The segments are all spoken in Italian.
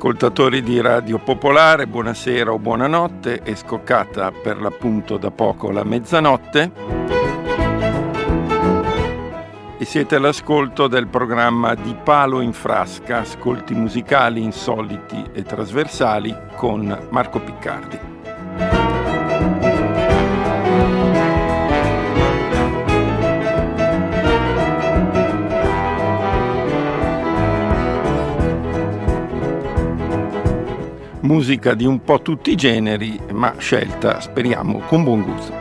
Ascoltatori di Radio Popolare, buonasera o buonanotte, è scoccata per l'appunto da poco la mezzanotte e siete all'ascolto del programma Di Palo in Frasca, ascolti musicali insoliti e trasversali con Marco Piccardi. Musica di un po' tutti i generi, ma scelta, speriamo, con buon gusto.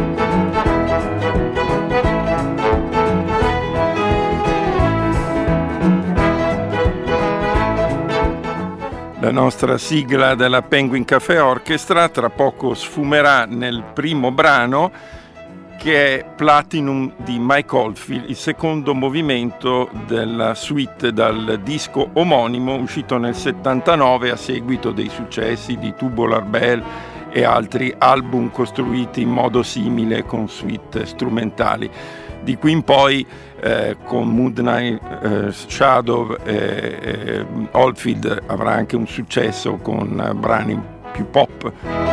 La nostra sigla della Penguin Café Orchestra tra poco sfumerà nel primo brano, che è Platinum di Mike Oldfield, il secondo movimento della suite dal disco omonimo uscito nel 79 a seguito dei successi di Tubular Bells e altri album costruiti in modo simile con suite strumentali. Di qui in poi con Midnight Shadow Oldfield avrà anche un successo con brani più pop.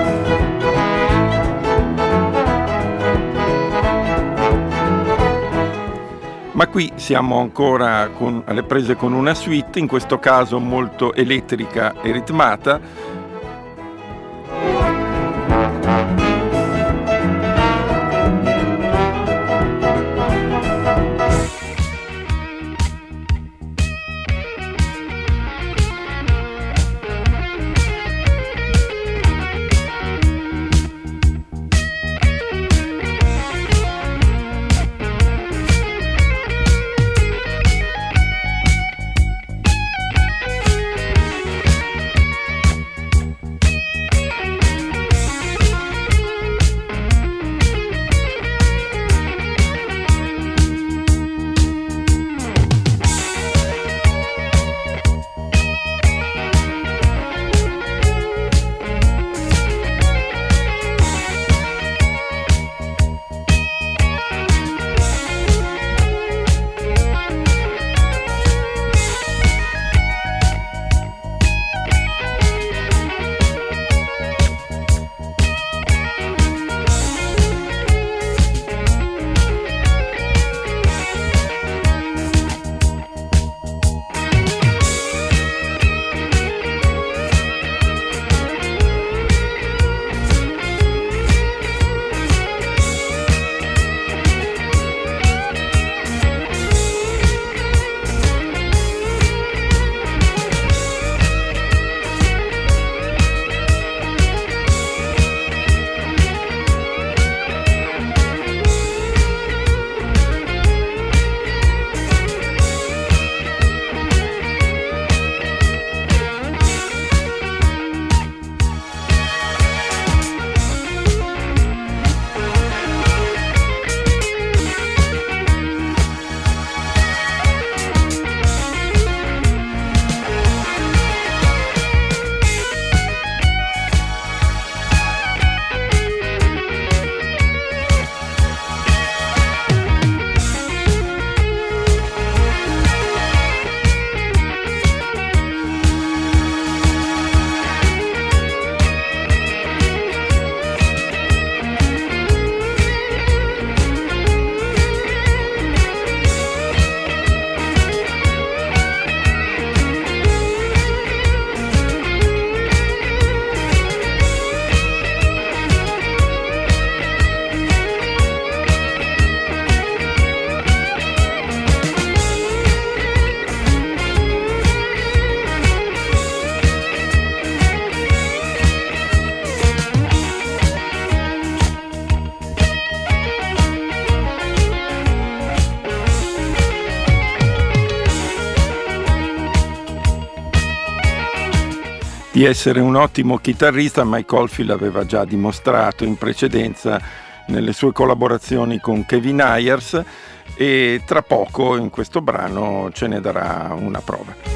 Ma qui siamo ancora alle prese con una suite, in questo caso molto elettrica e ritmata. Di essere un ottimo chitarrista, Mike Oldfield aveva già dimostrato in precedenza nelle sue collaborazioni con Kevin Ayers e tra poco in questo brano ce ne darà una prova.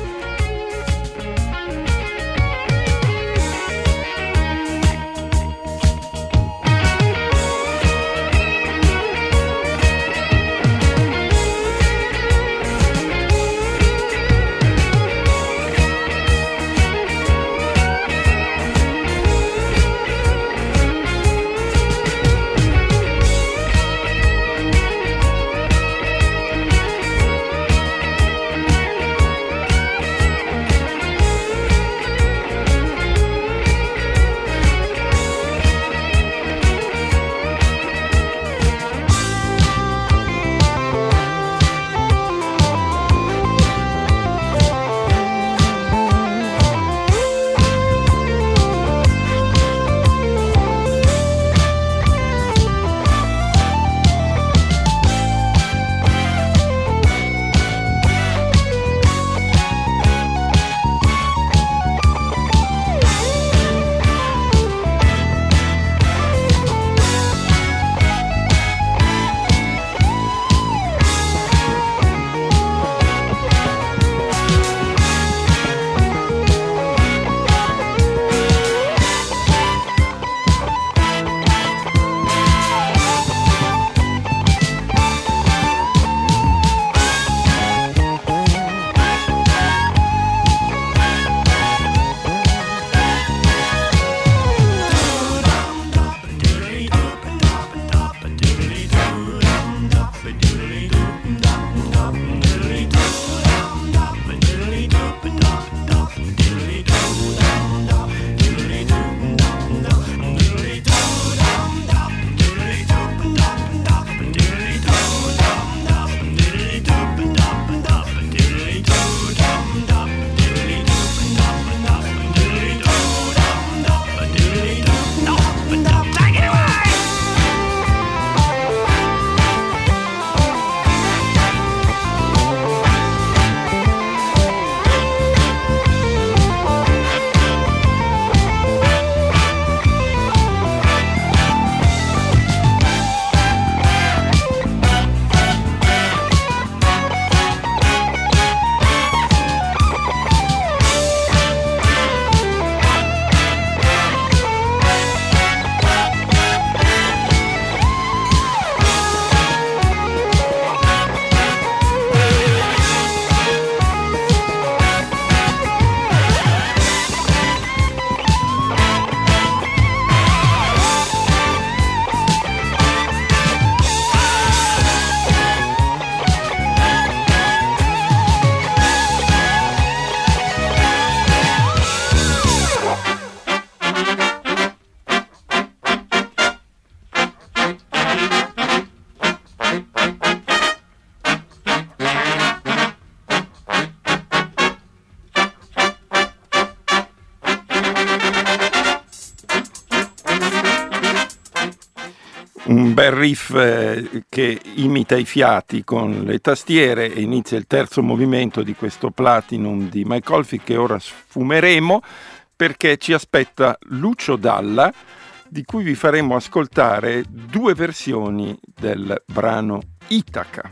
un bel riff che imita i fiati con le tastiere e inizia il terzo movimento di questo Platinum di Mike Oldfield che ora sfumeremo perché ci aspetta Lucio Dalla, di cui vi faremo ascoltare due versioni del brano Itaca.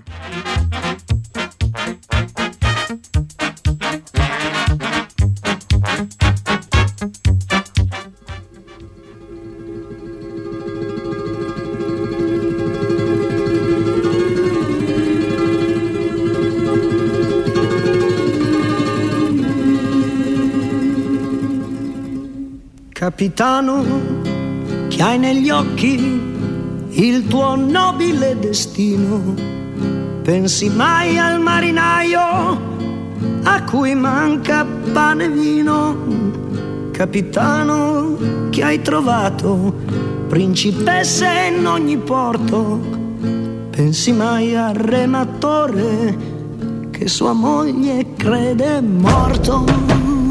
Capitano, che hai negli occhi il tuo nobile destino, pensi mai al marinaio a cui manca pane e vino? Capitano, che hai trovato principesse in ogni porto, pensi mai al rematore che sua moglie crede morto?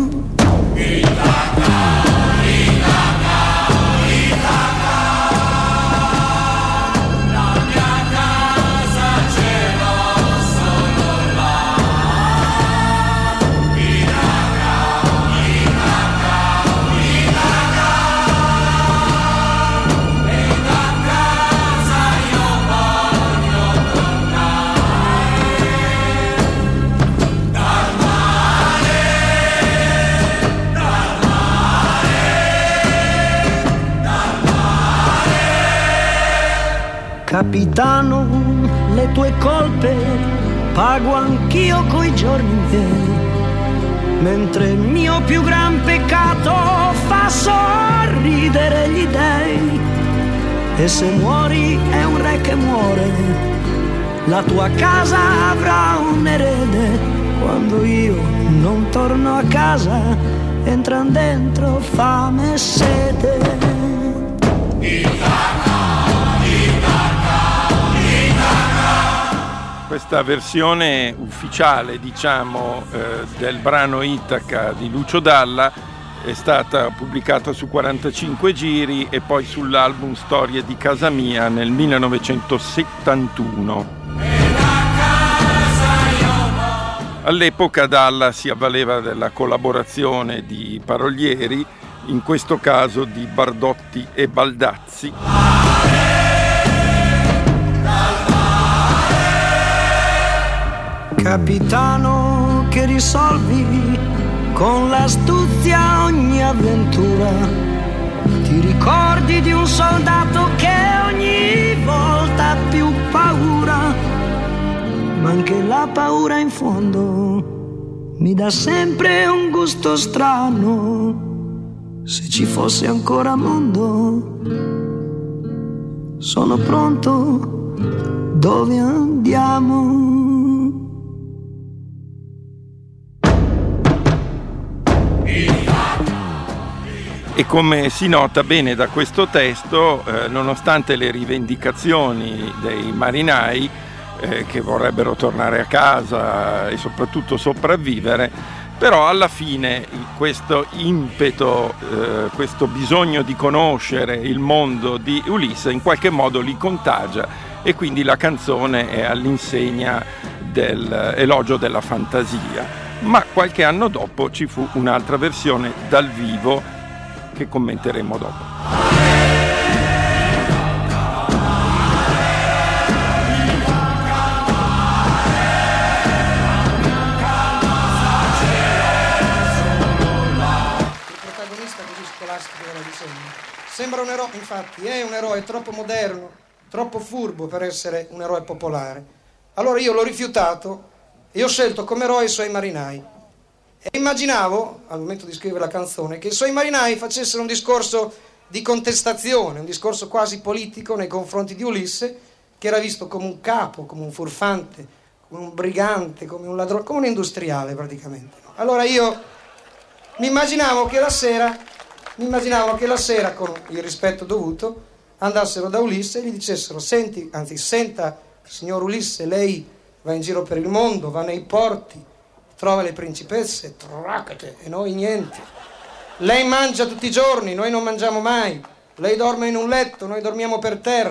Capitano, le tue colpe pago anch'io coi giorni miei, mentre il mio più gran peccato fa sorridere gli dèi. E se muori è un re che muore, la tua casa avrà un erede. Quando io non torno a casa entran dentro fame e sete. Questa versione ufficiale, diciamo, del brano Itaca di Lucio Dalla è stata pubblicata su 45 giri e poi sull'album Storie di casa mia nel 1971. All'epoca Dalla si avvaleva della collaborazione di parolieri, in questo caso di Bardotti e Baldazzi. Capitano, che risolvi con l'astuzia ogni avventura, ti ricordi di un soldato che ogni volta ha più paura, ma anche la paura in fondo mi dà sempre un gusto strano. Se ci fosse ancora mondo, sono pronto, dove andiamo? E come si nota bene da questo testo, nonostante le rivendicazioni dei marinai che vorrebbero tornare a casa e soprattutto sopravvivere, però alla fine questo impeto, questo bisogno di conoscere il mondo di Ulisse in qualche modo li contagia e quindi la canzone è all'insegna dell'elogio della fantasia. Ma qualche anno dopo ci fu un'altra versione dal vivo che commenteremo dopo. Il protagonista così scolastico della vicenda sembra un eroe, infatti è un eroe troppo moderno, troppo furbo per essere un eroe popolare. Allora io l'ho rifiutato e ho scelto come eroe i suoi marinai. E immaginavo, al momento di scrivere la canzone, che i suoi marinai facessero un discorso di contestazione, un discorso quasi politico nei confronti di Ulisse, che era visto come un capo, come un furfante, come un brigante, come un ladrone, come un industriale praticamente. Allora io mi immaginavo che la sera, con il rispetto dovuto, andassero da Ulisse e gli dicessero: senta, signor Ulisse, lei va in giro per il mondo, va nei porti, trova le principesse, tracate, e noi niente. Lei mangia tutti i giorni, noi non mangiamo mai. Lei dorme in un letto, noi dormiamo per terra.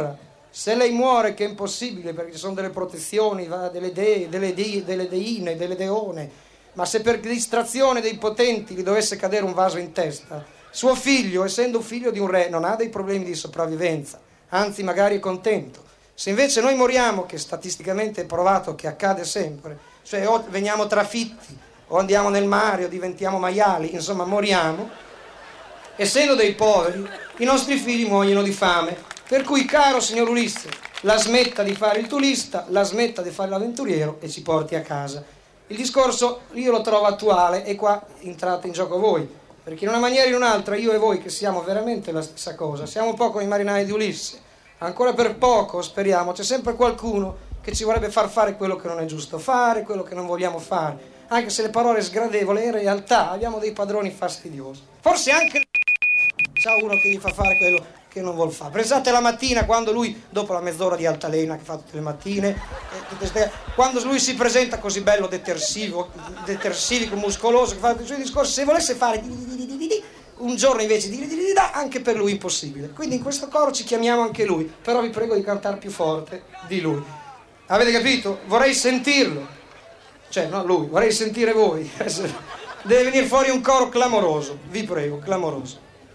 Se lei muore, che è impossibile perché ci sono delle protezioni, delle dee, delle deine, delle deone, ma se per distrazione dei potenti gli dovesse cadere un vaso in testa, suo figlio, essendo figlio di un re, non ha dei problemi di sopravvivenza, anzi magari è contento. Se invece noi moriamo, che statisticamente è provato che accade sempre, cioè o veniamo trafitti, o andiamo nel mare, o diventiamo maiali, insomma moriamo, essendo dei poveri, i nostri figli muoiono di fame. Per cui, caro signor Ulisse, la smetta di fare il turista, la smetta di fare l'avventuriero e ci porti a casa. Il discorso io lo trovo attuale e qua entrate in gioco voi, perché in una maniera o in un'altra io e voi, che siamo veramente la stessa cosa, siamo un po' come i marinai di Ulisse. Ancora per poco, speriamo, c'è sempre qualcuno che ci vorrebbe far fare quello che non è giusto fare, quello che non vogliamo fare, anche se le parole sgradevoli, in realtà abbiamo dei padroni fastidiosi. Forse anche c'ha uno che gli fa fare quello che non vuol fare. Pensate la mattina quando lui, dopo la mezz'ora di altalena che fa tutte le mattine, quando lui si presenta così bello detersivico, muscoloso, che fa i suoi discorsi, se volesse fare un giorno invece di anche per lui impossibile. Quindi in questo coro ci chiamiamo anche lui, però vi prego di cantare più forte di lui. Avete capito? Vorrei sentirlo. Cioè, no, lui, vorrei sentire voi. Deve venire fuori un coro clamoroso, vi prego, clamoroso.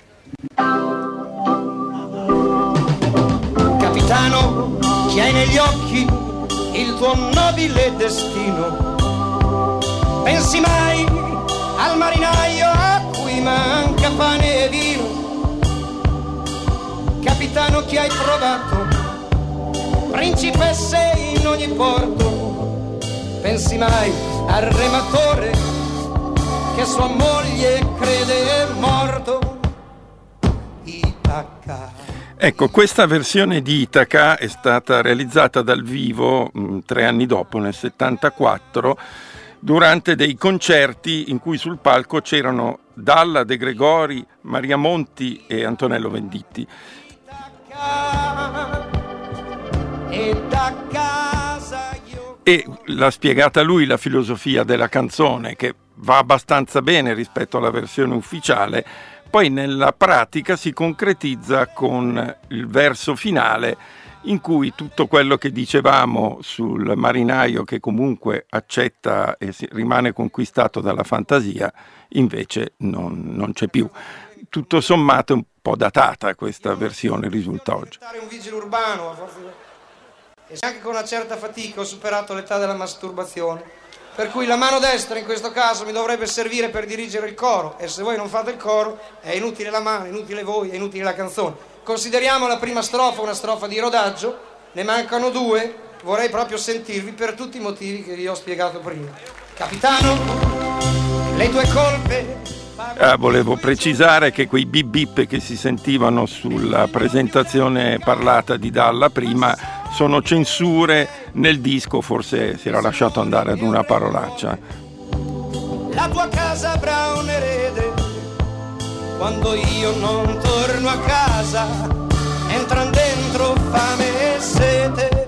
Capitano, chi hai negli occhi il tuo nobile destino? Pensi mai al marinaio a cui manca pane e vino? Capitano, chi hai trovato principesse in ogni porto? Pensi mai al rematore che sua moglie crede morto? Itaca. Ecco, questa versione di Itaca è stata realizzata dal vivo 3 anni dopo, nel 74, durante dei concerti in cui sul palco c'erano Dalla, De Gregori, Maria Monti e Antonello Venditti. E l'ha spiegata lui la filosofia della canzone, che va abbastanza bene rispetto alla versione ufficiale, poi nella pratica si concretizza con il verso finale in cui tutto quello che dicevamo sul marinaio che comunque accetta e rimane conquistato dalla fantasia invece non c'è più. Tutto sommato è un po' datata questa versione, risulta oggi. Un vigile urbano, e anche con una certa fatica ho superato l'età della masturbazione, per cui la mano destra in questo caso mi dovrebbe servire per dirigere il coro, e se voi non fate il coro è inutile la mano, è inutile voi, è inutile la canzone. Consideriamo la prima strofa una strofa di rodaggio, ne mancano 2, vorrei proprio sentirvi per tutti i motivi che vi ho spiegato prima. Capitano, le tue colpe... volevo precisare che quei bip bip che si sentivano sulla presentazione parlata di Dalla prima sono censure nel disco, forse si era lasciato andare ad una parolaccia. La tua casa avrà un erede quando io non torno a casa, entran dentro fame e sete.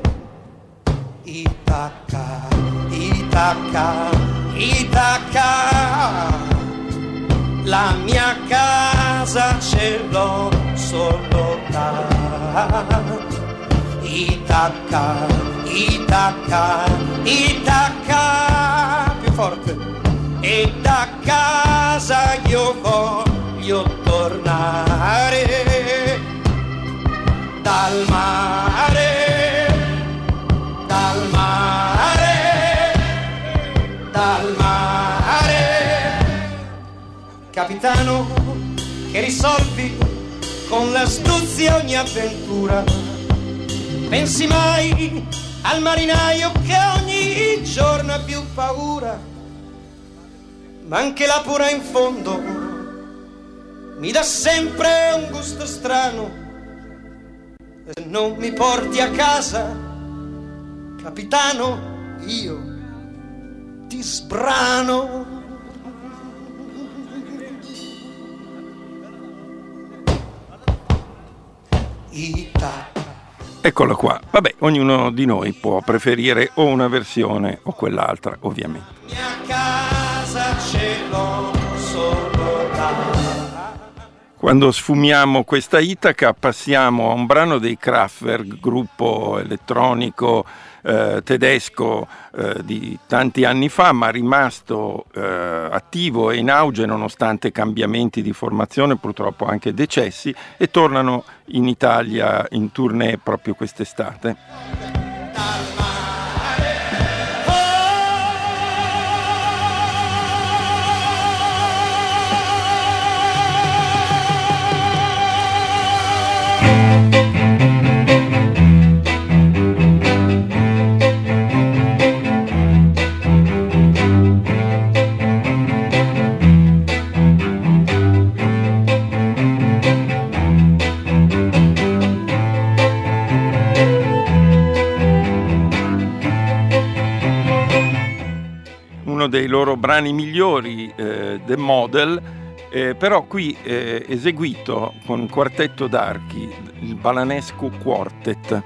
Itaca, Itaca, Itaca, la mia casa ce l'ho solo da. Itaca, Itaca, Itaca, più forte. E da casa io voglio tornare, dal mare, dal mare, dal mare. Capitano, che risolvi con l'astuzia ogni avventura. Pensi mai al marinaio che ogni giorno ha più paura? Ma anche là pure in fondo mi dà sempre un gusto strano. Se non mi porti a casa, capitano, io ti sbrano. Itaca. Eccola qua. Vabbè, ognuno di noi può preferire o una versione o quell'altra, ovviamente. Mia casa ce l'ho solo da. Quando sfumiamo questa Itaca passiamo a un brano dei Kraftwerk, gruppo elettronico tedesco di tanti anni fa, ma rimasto attivo e in auge nonostante cambiamenti di formazione, purtroppo anche decessi, e tornano in Italia in tournée proprio quest'estate. Dei loro brani migliori, The Model, però qui eseguito con un quartetto d'archi, il Balanescu Quartet.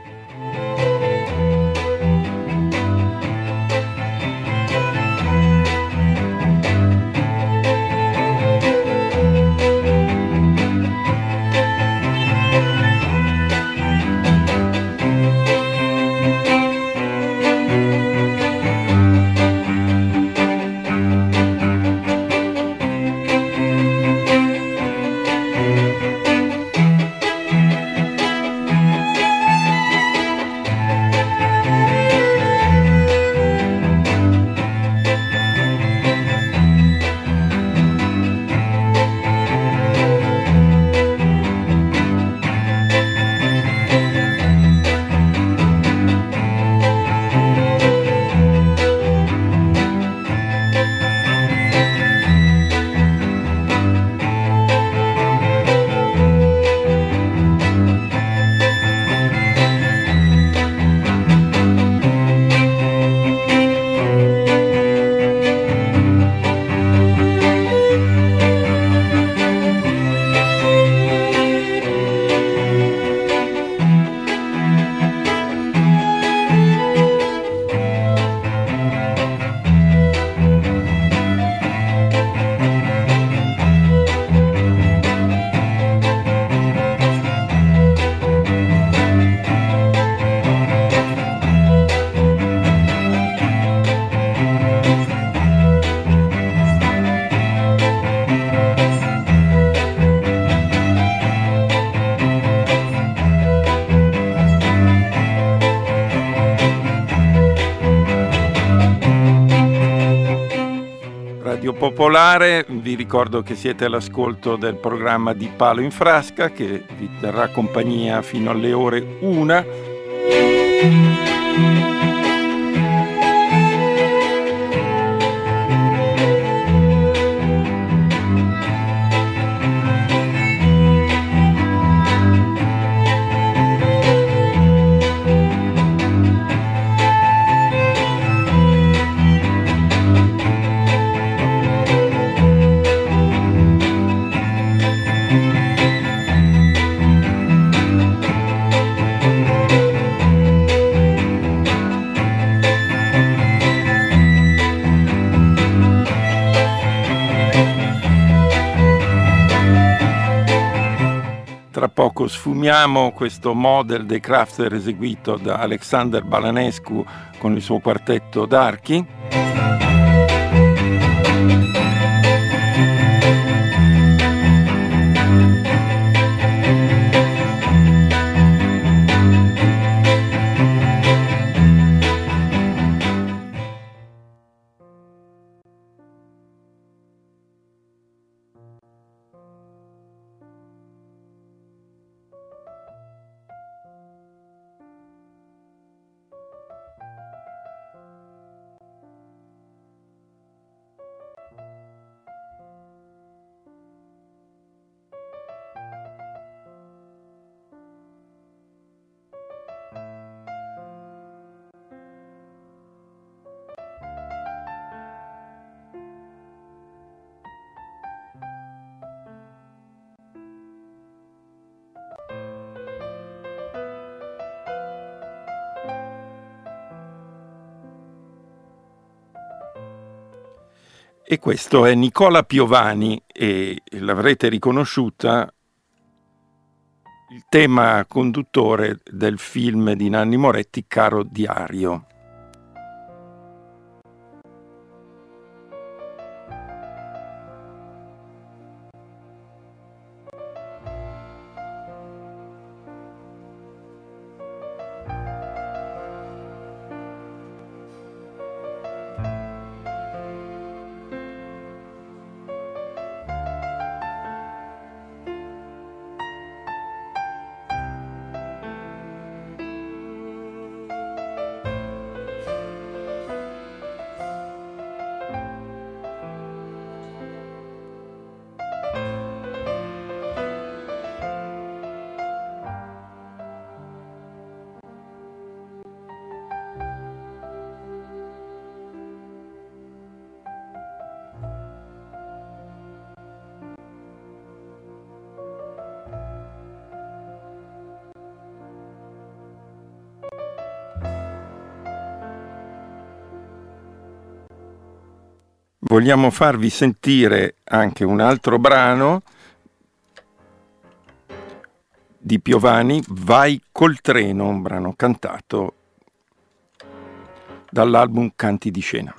Popolare, vi ricordo che siete all'ascolto del programma di Palo in Frasca che vi terrà compagnia fino alle ore 1. Tra poco sfumiamo questo Model dei Kraftwerk eseguito da Alexander Balanescu con il suo quartetto d'archi. E questo è Nicola Piovani e l'avrete riconosciuta il tema conduttore del film di Nanni Moretti, Caro Diario. Vogliamo farvi sentire anche un altro brano di Piovani, Vai col treno, un brano cantato dall'album Canti di scena.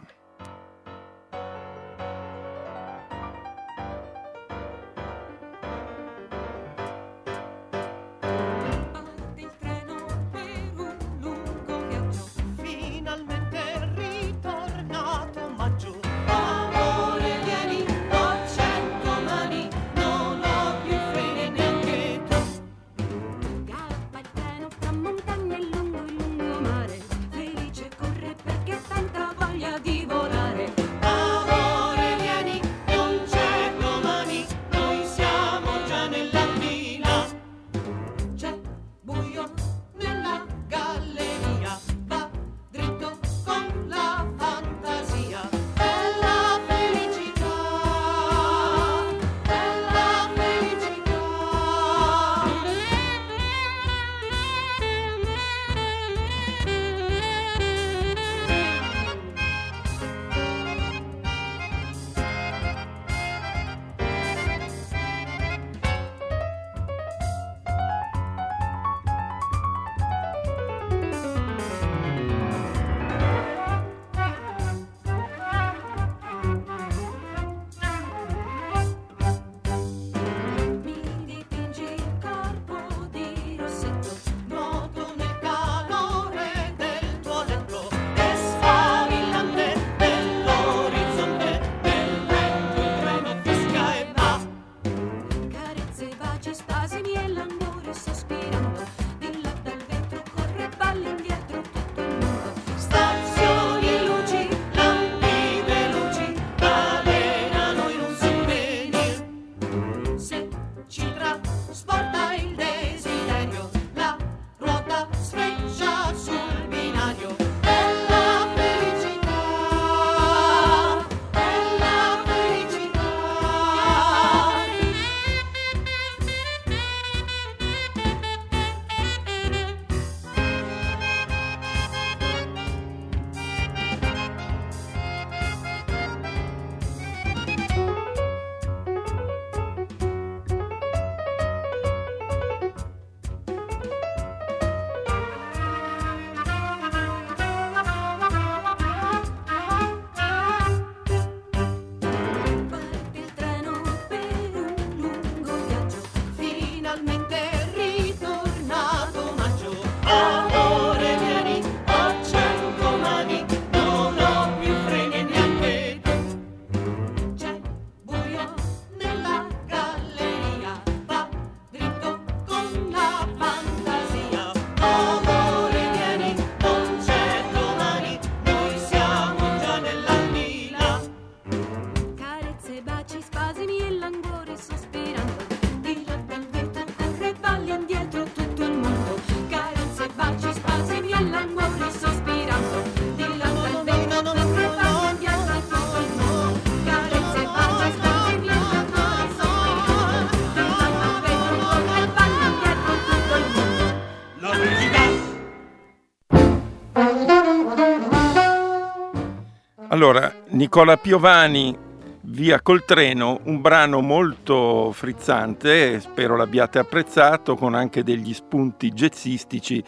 Allora, Nicola Piovani Via col treno, un brano molto frizzante, spero l'abbiate apprezzato, con anche degli spunti jazzistici.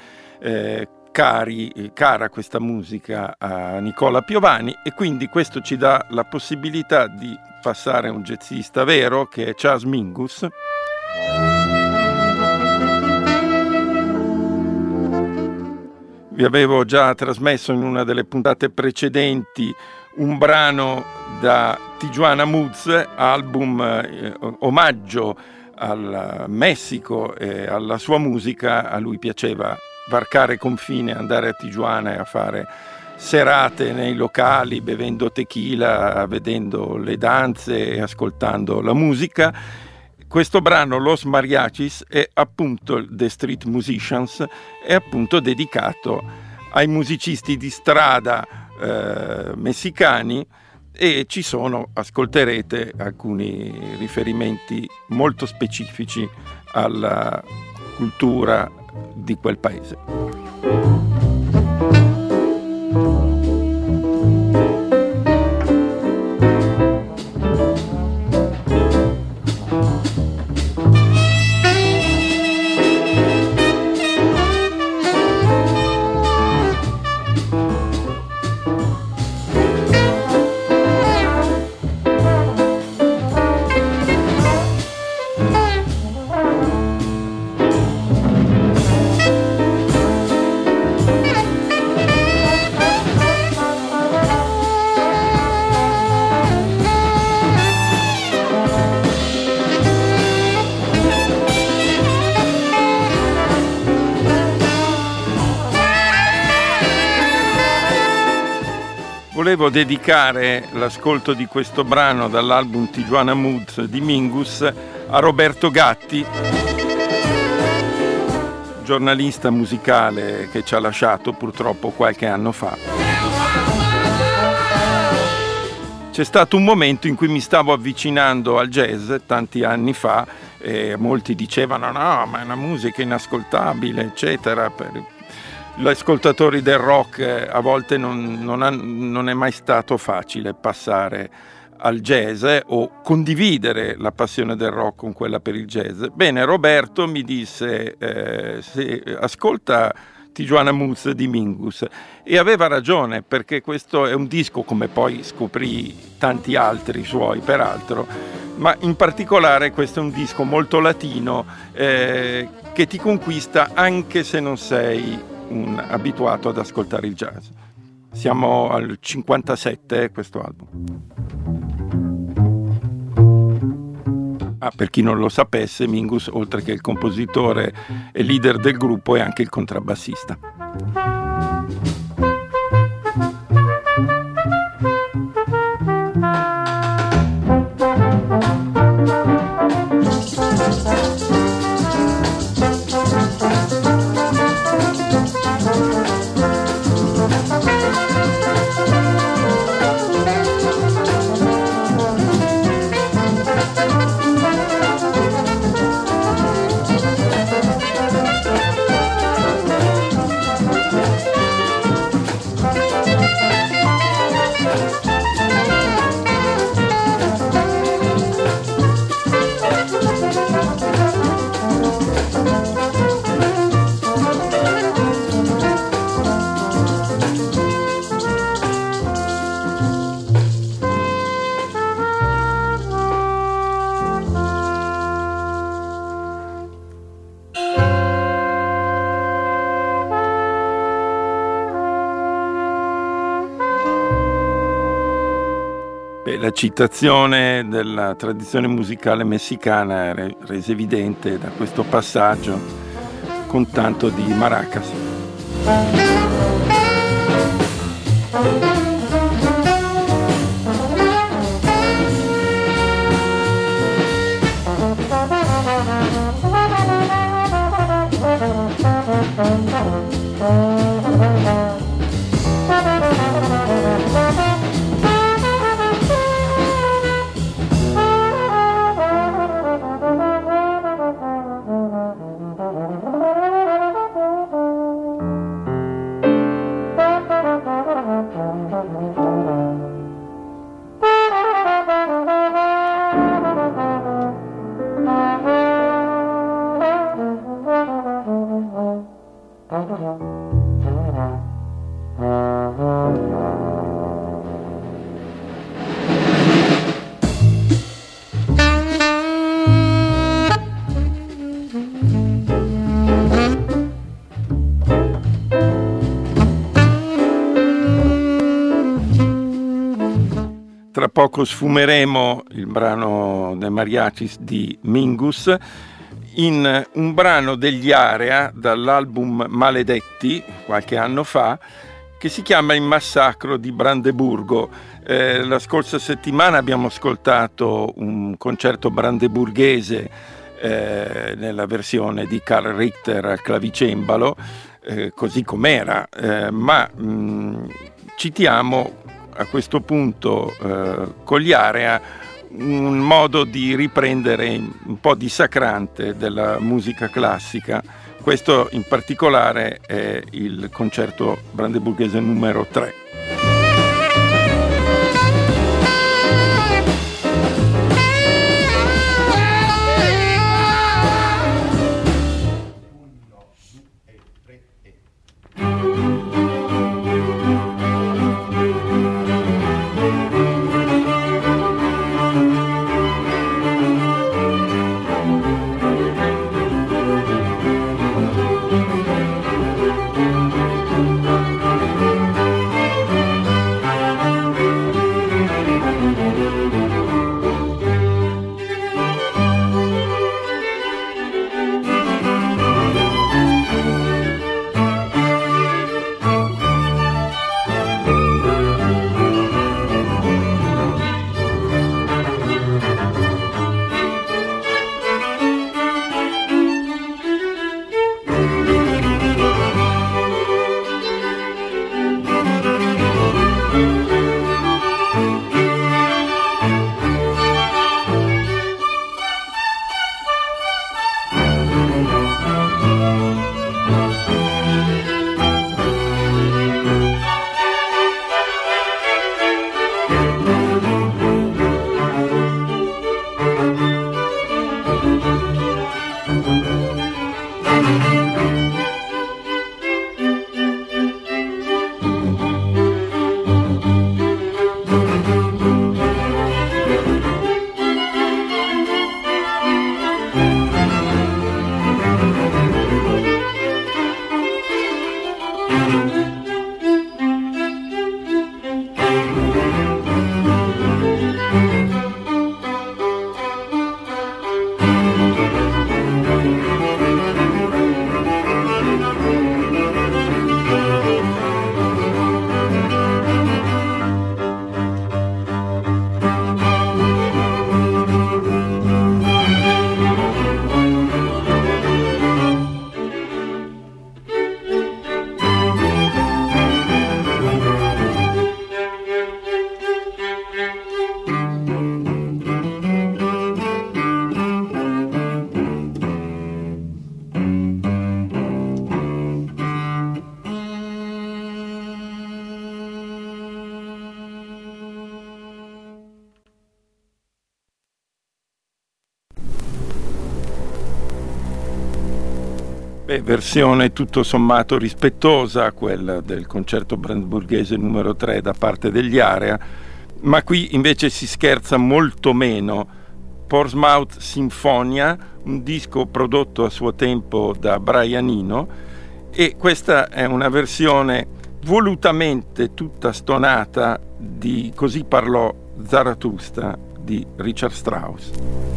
Cara questa musica a Nicola Piovani, e quindi questo ci dà la possibilità di passare a un jazzista vero, che è Charles Mingus. Vi avevo già trasmesso in una delle puntate precedenti un brano da Tijuana Moods, album omaggio al Messico e alla sua musica. A lui piaceva varcare confine, andare a Tijuana e a fare serate nei locali, bevendo tequila, vedendo le danze e ascoltando la musica. Questo brano, Los Mariachis, è appunto The Street Musicians, è appunto dedicato ai musicisti di strada messicani, e ci sono, ascolterete, alcuni riferimenti molto specifici alla cultura di quel paese. Volevo dedicare l'ascolto di questo brano dall'album Tijuana Moods di Mingus a Roberto Gatti, giornalista musicale che ci ha lasciato purtroppo qualche anno fa. C'è stato un momento in cui mi stavo avvicinando al jazz tanti anni fa, e molti dicevano no, ma è una musica inascoltabile, eccetera. Gli ascoltatori del rock a volte non è mai stato facile passare al jazz o condividere la passione del rock con quella per il jazz. Bene, Roberto mi disse ascolta Tijuana Moods di Mingus, e aveva ragione, perché questo è un disco, come poi scoprì tanti altri suoi peraltro, ma in particolare questo è un disco molto latino che ti conquista anche se non sei un abituato ad ascoltare il jazz. Siamo al 57 questo album. Per chi non lo sapesse, Mingus, oltre che il compositore e leader del gruppo, è anche il contrabbassista. La citazione della tradizione musicale messicana è resa evidente da questo passaggio con tanto di maracas. tra poco sfumeremo il brano dei Mariachis di Mingus in un brano degli Area dall'album Maledetti qualche anno fa, che si chiama Il massacro di Brandeburgo. La scorsa settimana abbiamo ascoltato un concerto brandeburghese nella versione di Karl Richter al clavicembalo, così com'era, ma citiamo a questo punto con gli Area un modo di riprendere un po' dissacrante della musica classica. Questo in particolare è il concerto brandeburghese numero 3. Versione tutto sommato rispettosa, quella del concerto brandeburghese numero 3 da parte degli Area, ma qui invece si scherza molto meno. Portsmouth Sinfonia, un disco prodotto a suo tempo da Brian Eno, e questa è una versione volutamente tutta stonata di Così parlò Zarathustra di Richard Strauss.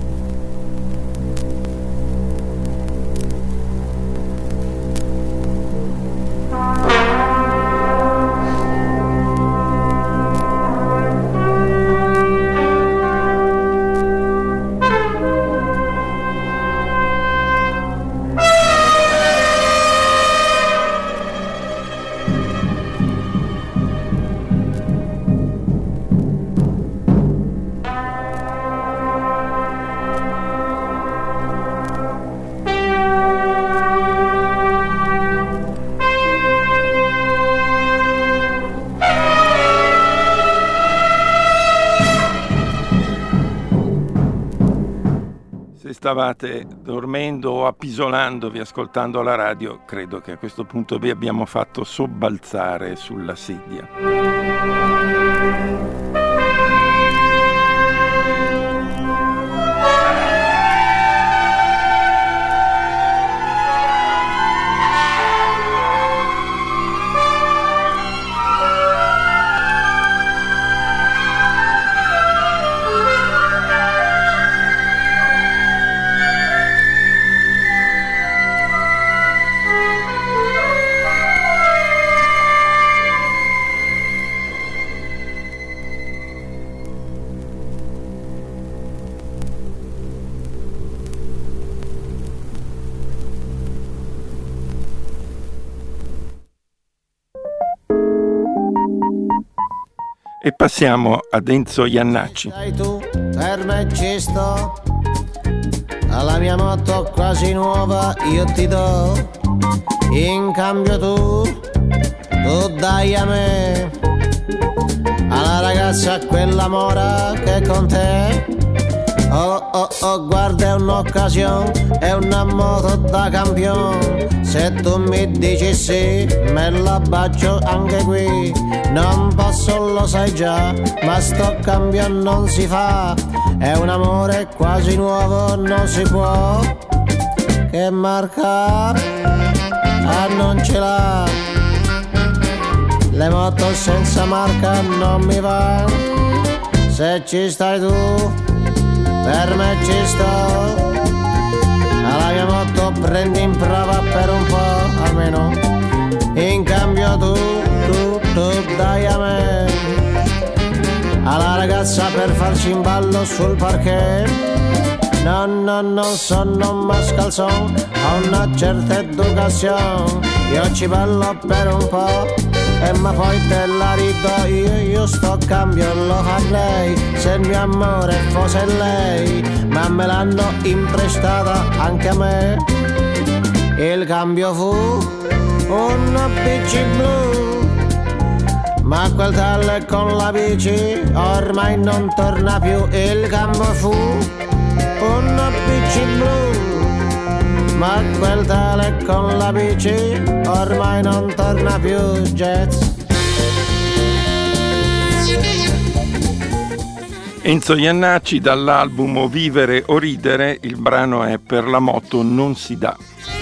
Stavate dormendo o appisolandovi ascoltando la radio, credo che a questo punto vi abbiamo fatto sobbalzare sulla sedia. E passiamo ad Enzo Jannacci. Sei tu, per me ci sto, alla mia moto quasi nuova io ti do, in cambio tu dai a me, alla ragazza quella mora che con te. Oh, guarda, è un'occasione, è una moto da campione. Se tu mi dici sì, me la bacio anche qui. Non posso, lo sai già, ma sto cambio non si fa. È un amore quasi nuovo, non si può. Che marca? Ah, non ce l'ha. Le moto senza marca non mi va. Se ci stai tu, per me ci sto, alla mia moto prendi in prova per un po' almeno, in cambio tu dai a me, alla ragazza per farci in ballo sul parquet. No, non sono un mascalzon, ho una certa educazione, io ci ballo per un po'. Ma poi te la ridò io sto cambio lo fa lei, se il mio amore fosse lei, ma me l'hanno imprestata anche a me. Il cambio fu una bici blu, ma quel tale con la bici ormai non torna più. Il cambio fu una bici blu, ma quel tale con la bici ormai non torna più. Jazz. Enzo Jannacci dall'album O Vivere o Ridere, il brano è Per la moto non si dà.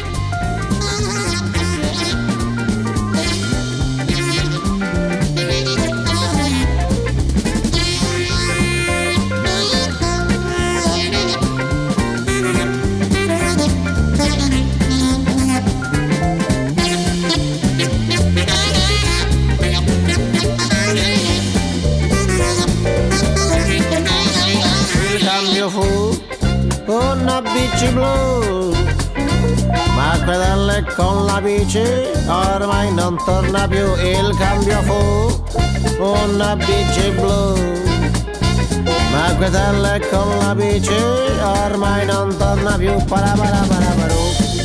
Una bici blu, ma quella con la bici ormai non torna più. Il cambio fu una bici blu, ma quella con la bici ormai non torna più. Paraparaparu.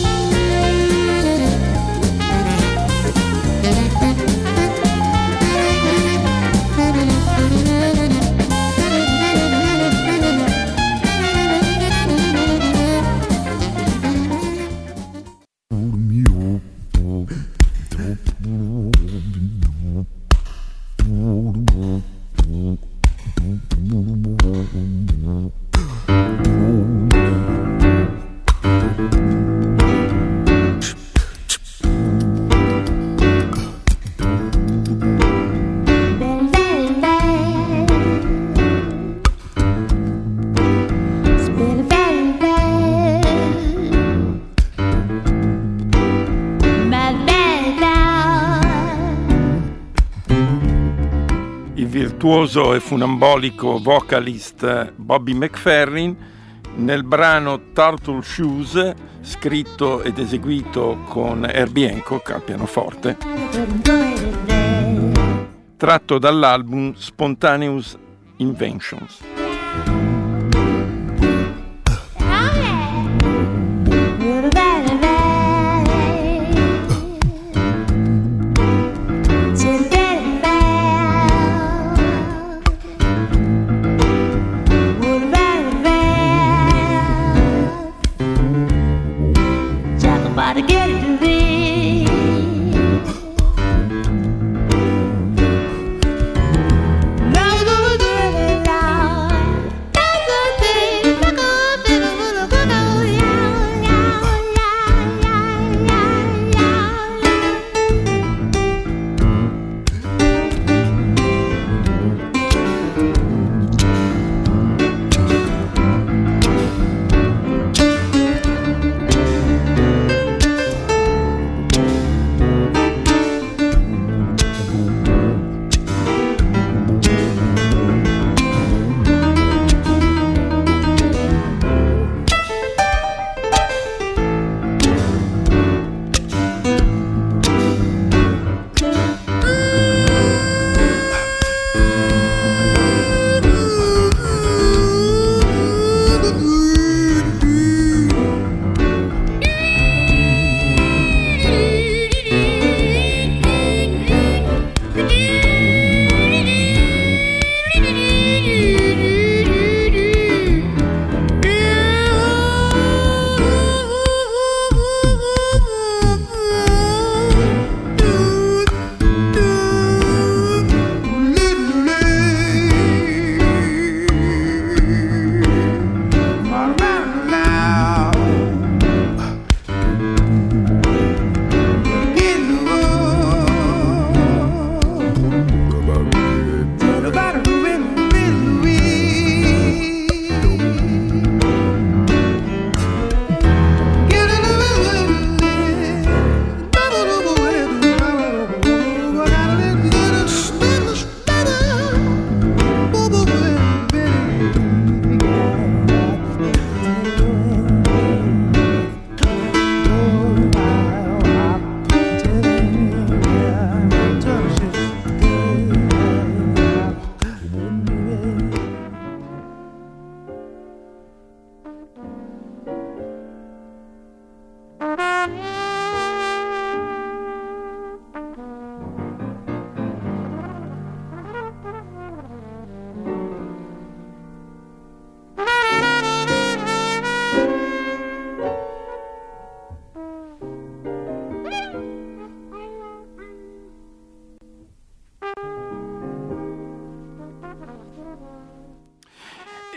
Virtuoso e funambolico vocalist Bobby McFerrin nel brano Turtle Shoes, scritto ed eseguito con Herbie Hancock al pianoforte, tratto dall'album Spontaneous Inventions.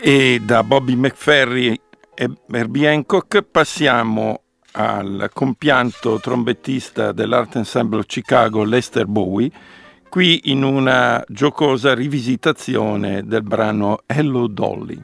E da Bobby McFerrin e Herbie Hancock passiamo al compianto trombettista dell'Art Ensemble Chicago Lester Bowie, qui in una giocosa rivisitazione del brano Hello Dolly.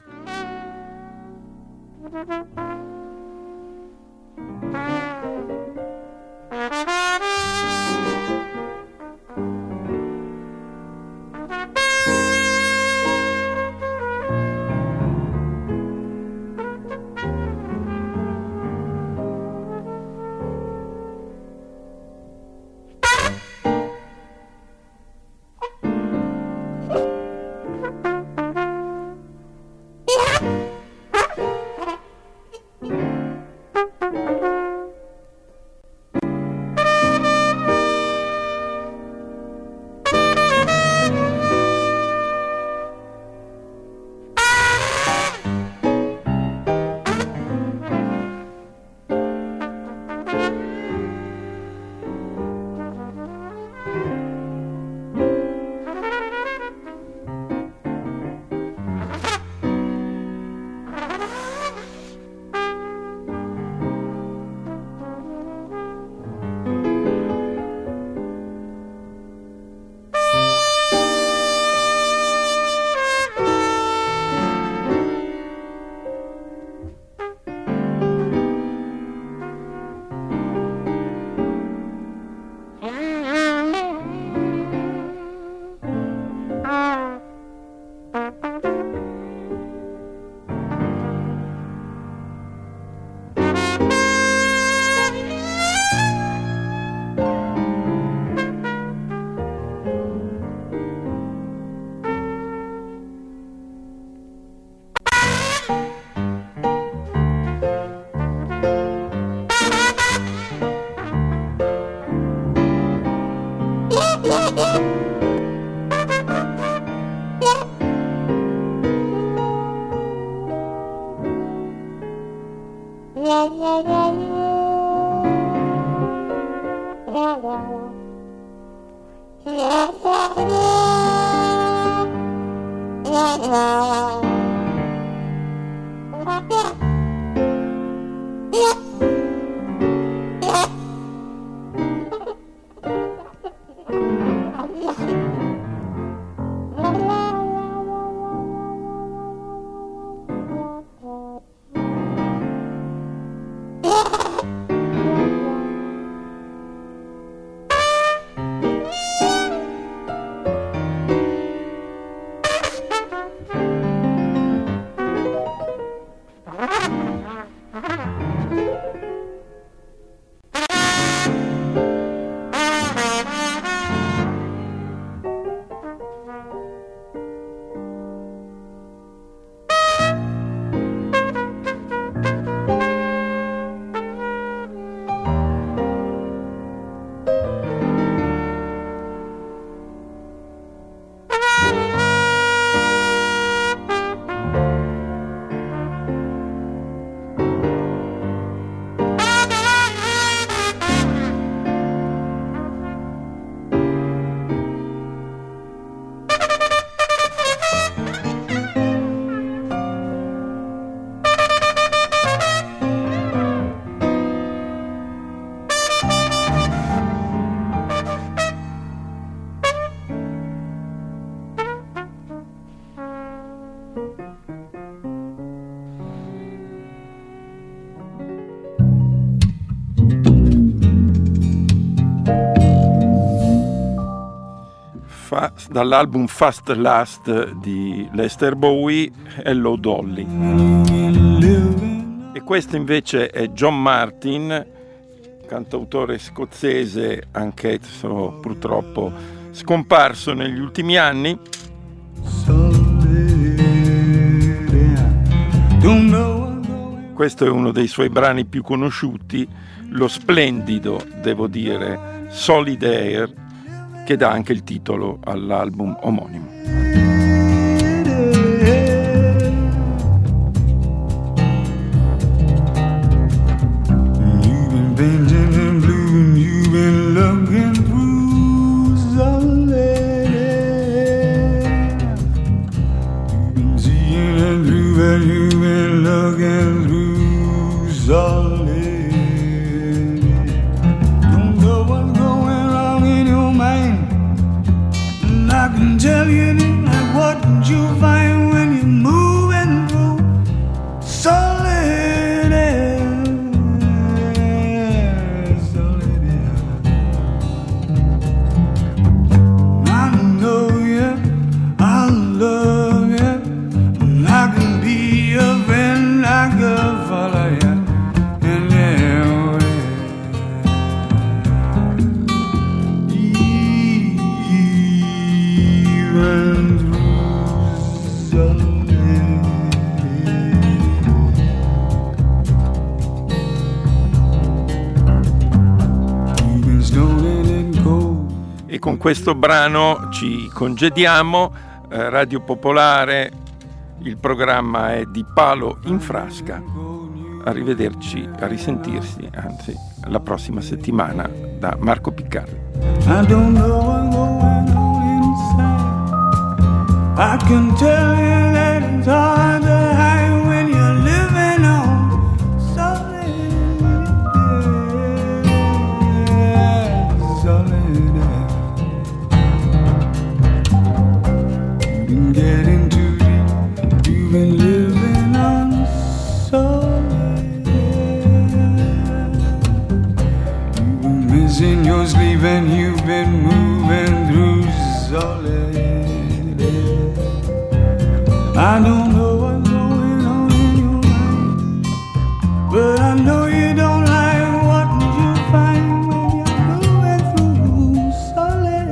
Dall'album Fast Last di Lester Bowie, Hello Dolly. E questo invece è John Martin, cantautore scozzese, anch'esso purtroppo scomparso negli ultimi anni. Questo è uno dei suoi brani più conosciuti, lo splendido, devo dire, Solid Air, che dà anche il titolo all'album omonimo. You've been bending and blue and you've been looking through solid air. You've been seeing and through solid. Don't know what's going wrong in your mind, and I can tell you that what you find when you're moving through solid. Con questo brano ci congediamo. Radio Popolare, il programma è di Palo in Frasca. Arrivederci, a risentirsi, anzi, la prossima settimana da Marco Piccardi. I don't know what's going on inside. I can tell you that it's hard to hide when you're living on solid. Getting too deep, you've been living on solid. You've been missing your sleep and you've been moving through solid. I don't know what's going on in your mind, but I know you don't like what you find when you're going through solid.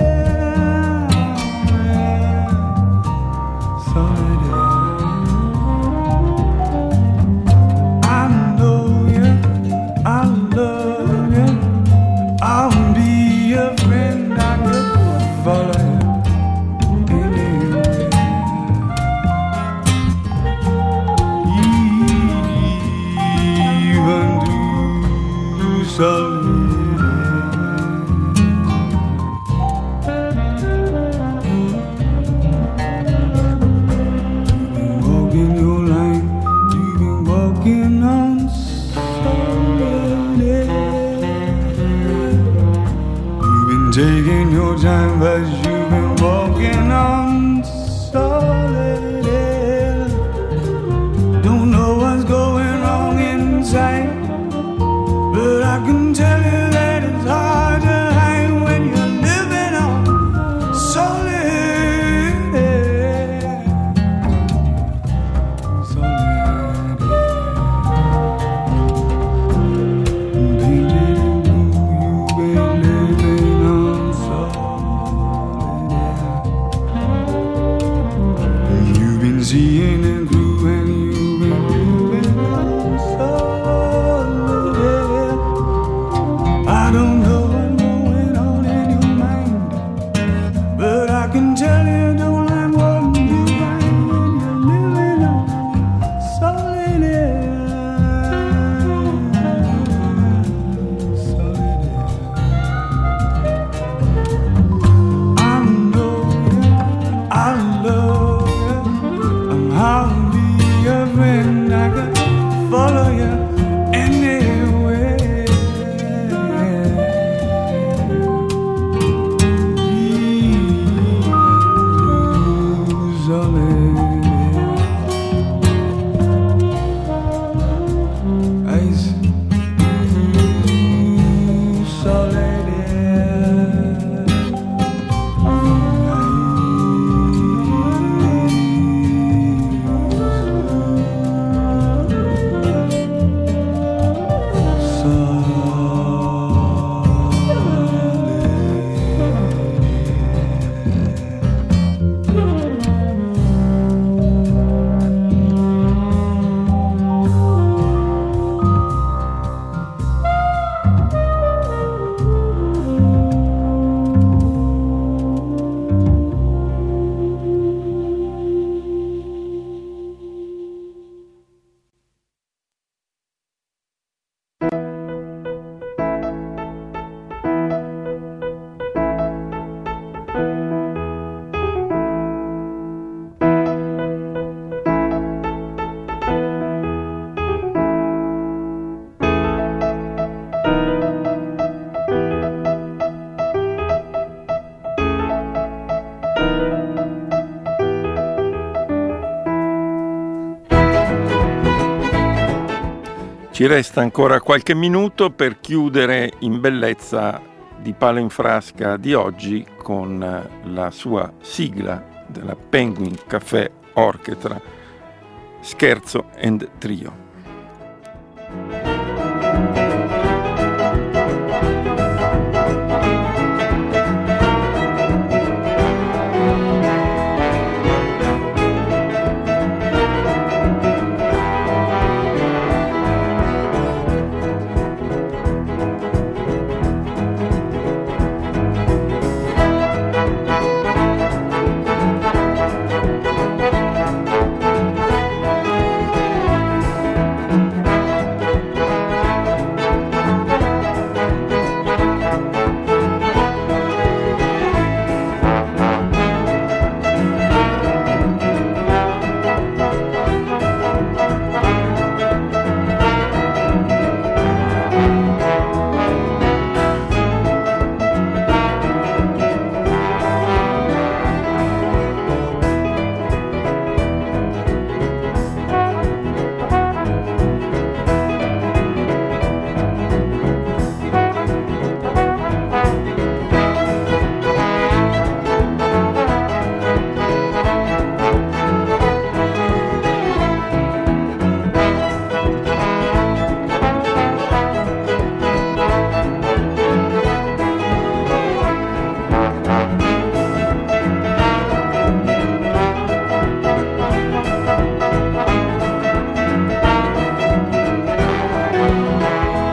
Taking your time, but you've been walking on solid air. Don't know what's going wrong inside, but I can tell you that it's hard to hide when you're living on solid air. Solid air. You've been living on solid air. Ci resta ancora qualche minuto per chiudere in bellezza di Palo in Frasca di oggi con la sua sigla della Penguin Café Orchestra, Scherzo and Trio.